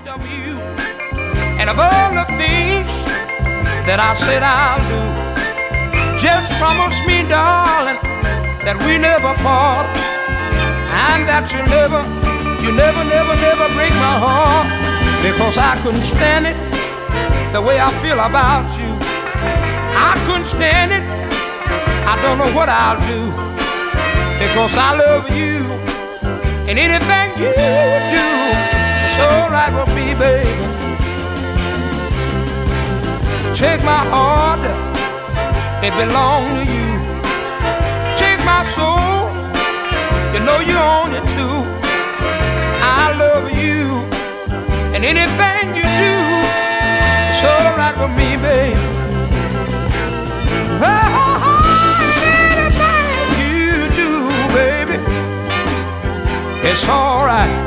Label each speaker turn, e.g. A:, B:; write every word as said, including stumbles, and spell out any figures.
A: of you, and of all the things that I said I'll do. Just promise me, darling, that we never part, and that you never, you never, never, never break my heart, because I couldn't stand it the way I feel about you. I couldn't stand it. I don't know what I'll do, because I love you, and anything you do, it's all right with me, baby. Take my heart, it belongs to you. Take my soul, you know you own it too. I love you, and anything you do, it's all right with me, baby. Oh, anything you do, baby, it's all right.